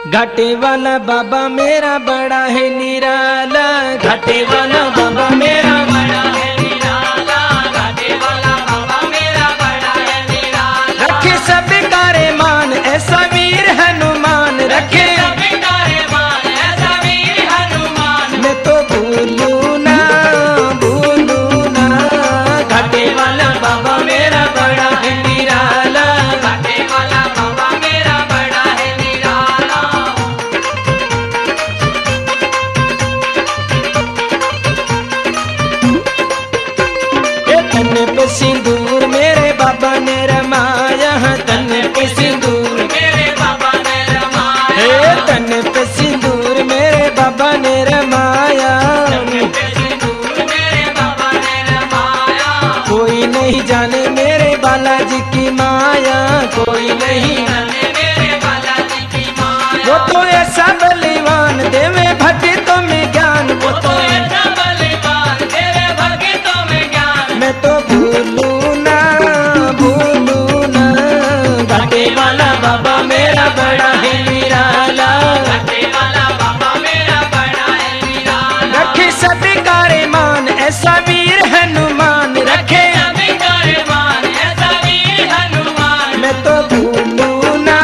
घाटे वाला बाबा मेरा बड़ा है निराला, घाटे वाला बाबा मेरा बड़ा है निराला, घाटे वाला बाबा मेरा बड़ा है निराला। रखे सब कारे मान ऐसा वीर हनुमान, रखे सब कारे मान ऐसा वीर हनुमान। मैं तो भूलू ना घाटे वाला बाबा मेरा बड़ा है निराला, घाटे वाला बाबा मेरा बड़ा है निराला। तन पे सिंदूर मेरे बाबा ने रमाया, तन पे सिंदूर मेरे बाबा ने रमाया, तन पे सिंदूर मेरे बाबा ने रमाया, मेरे बाबा ने रमाया। कोई नहीं जाने मेरे बालाजी की माया, कोई नहीं जाने मेरे बालाजी की माया। वो तो ऐसा बलिवान देवे भक्तों में ज्ञान, वो तो ऐसा बलिवान देवे भक्तों में ज्ञान। मैं तो भूलू ना घाटे वाला बाबा मेरा बड़ा है निराला, घाटे वाला बाबा मेरा बड़ा है निराला। रखे सभी कारे मान ऐसा वीर हनुमान, रखे सभी कारे मान ऐसा वीर हनुमान। मैं तो भूलू ना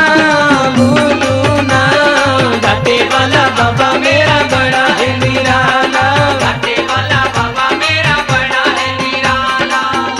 घाटे वाला बाबा मेरा बड़ा है निराला, घाटे वाला बाबा मेरा बड़ा है निराला।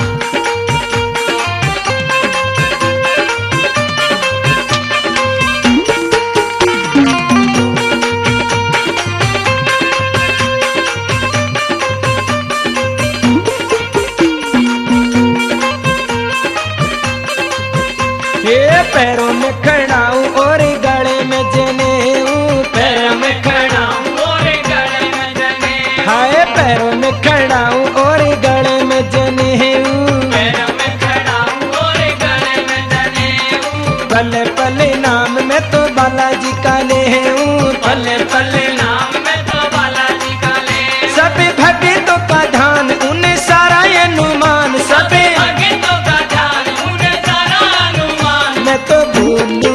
ये पैरों में खड़ा हूँ और गले में जनेऊ, पैरों में खड़ा हूँ और गले में जनेऊ। हाय पैरों में खड़ा हूँ और गले में जनेऊ, पैरों में खड़ा हूँ और गले में जनेऊ। पले पले नाम में तो बालाजी का लेहूँ, पले पले नाम में तो बालाजी का ले। सभी भक्तों का ध्यान उन्हें सारा अनुमान, सभी भक्तों का ध्यान उन्हें सारा अनुमान। मैं तो भूलू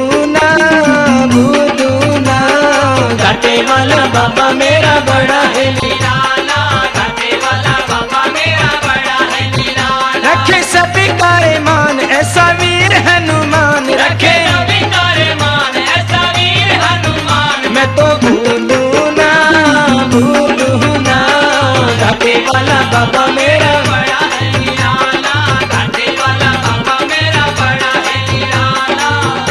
ना घाटे वाला बाबा मेरा बड़ा है निराला, घाटे वाला बाबा मेरा बड़ा है निराला। रखे सभी कारे मान ऐसा वीर हनुमान, रखे सभी कारे मान ऐसा वीर हनुमान। मैं तो भूलू ना घाटे वाला बाबा मेरा बड़ा है निराला, घाटे वाला बाबा मेरा बड़ा है निराला।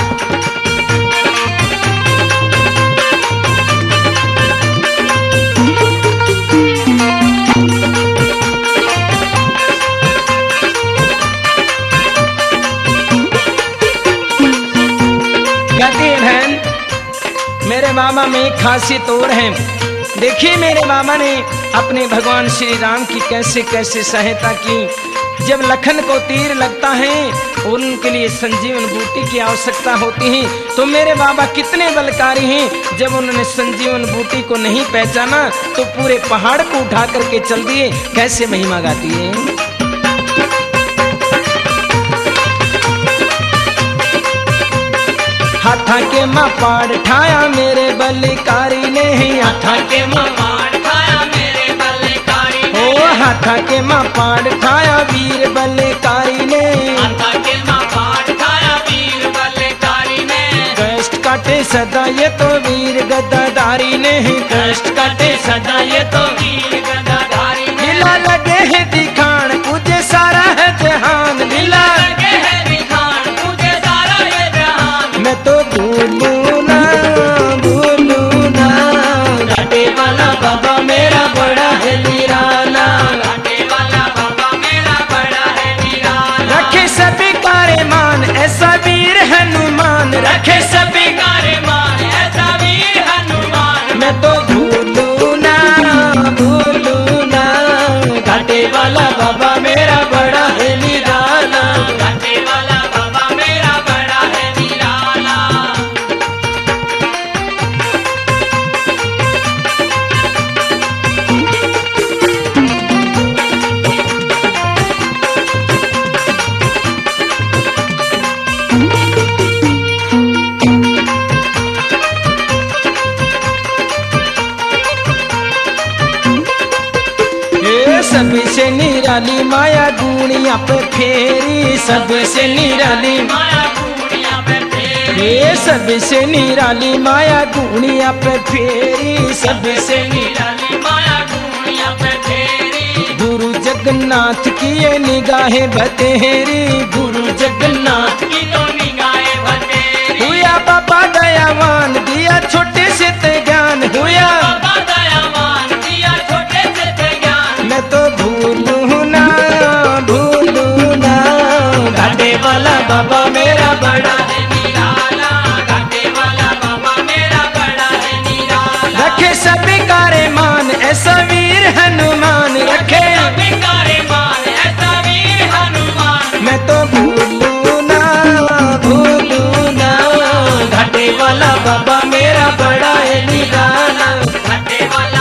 कहते हैं मेरे मामा में खासियत और है। देखिए मेरे मामा ने अपने भगवान श्री राम की कैसे कैसे सहायता की। जब लखन को तीर लगता है और उनके लिए संजीवन बूटी की आवश्यकता होती है, तो मेरे बाबा कितने बलकारी हैं। जब उन्होंने संजीवन बूटी को नहीं पहचाना तो पूरे पहाड़ को उठा करके चल दिए। कैसे महिमा गाती है। हाथा के माँ पाड़ ठाया मेरे बलिकारी ने, हाथा के माँ पाड़ ठाया मेरे बलिकारी ने। ओ हाथा के माँ पाड़ ठाया वीर बलिकारी ने, हाथा के माँ पाड़ ठाया वीर बलिकारी ने। कष्ट काटे सदा ये तो वीर गद्दाधारी ने, कष्ट काटे सदा ये तो वीर गद्दाधारी ने। लीला लगे है दिखान तुझे सारा है जहान, लीला लगे है दिखान तुझे सारा है जहान। मैं तो भूलू ना घाटे वाला बाबा मेरा बड़ा है निराला, घाटे वाला बाबा मेरा बड़ा है निराला। रखे सभी कारे मान ऐसा वीर हनुमान, रखे सभी कारे मान ऐसा वीर हनुमान। मैं तो भूलू ना घाटे वाला बाबा मेरा बड़ा है निराला, घाटे वाला बाबा मेरा बड़ा है निराला। गुणिया पे फेरी सबसे निराली माया गुणिया पे फेरी, सबसे निराली माया गुणिया पे फेरी, सबसे निराली माया गुणिया पे फेरी। गुरु जगन्नाथ की ये निगाहें बतेरी, गुरु जगन्नाथ की तो निगाहें बतेरी। हुआ बाबा दयावान दिया छोटे से ज्ञान, हुआ बाबा दयावान दिया छोटे से ज्ञान। मैं तो भूलूं ना घाटे वाला बाबा मेरा बड़ा है निराला, घाटे वाला बाबा मेरा बड़ा है निराला। रखे सभी कारे मान ऐसा वीर हनुमान, रखे सभी कारे मान ऐसा वीर हनुमान। मैं तो भूलूं ना घाटे वाला बाबा मेरा बड़ा है निराला, घाटे वाला